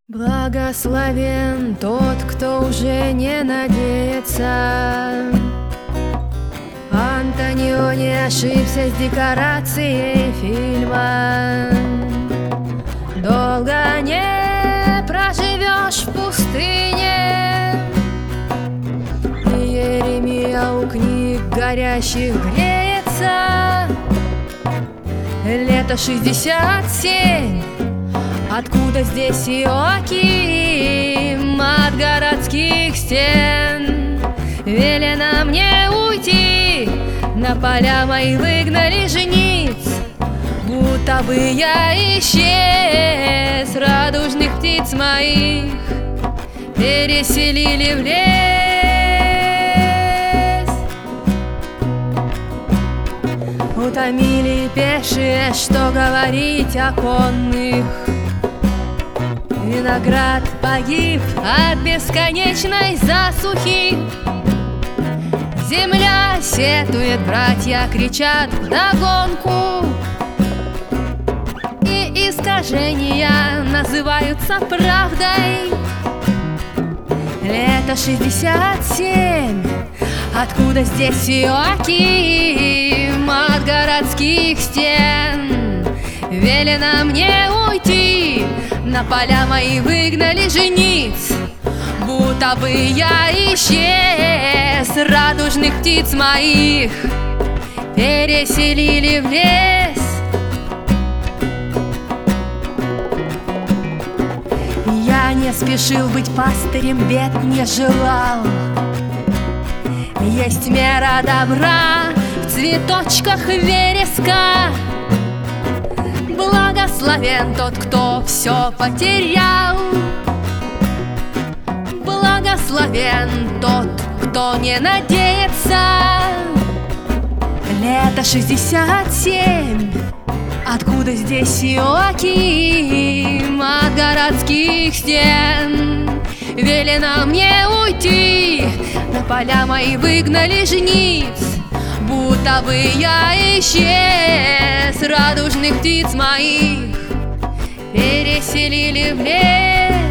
Благословен тот, кто уже не надеется. Антонио не ошибся с декорацией фильма. Долго не проживешь в пустыне. Иеремия у книг горящих греется. Лето 67. Откуда здесь Иоаким? От городских стен. Велено мне уйти, на поля мои выгнали жениц. Будто бы я исчез, радужных птиц моих переселили в лес. Утомили пешие, что говорить о конных. Виноград погиб от бесконечной засухи. Земля сетует, братья кричат вдогонку. И искажения называются правдой. Лето 67. Откуда здесь Иоаким? От городских стен. Велено мне уйти, на поля мои выгнали жениц. Будто бы я исчез, радужных птиц моих переселили в лес. Я не спешил быть пастырем, бед не желал. Есть мера добра в цветочках вереска. Благословен тот, кто все потерял. Благословен тот, кто не надеется. Лето 67. Откуда здесь Иоаким? От городских стен. Велено мне уйти, на поля мои выгнали жениц. Будто бы я исчез, радужных птиц моих переселили в лес.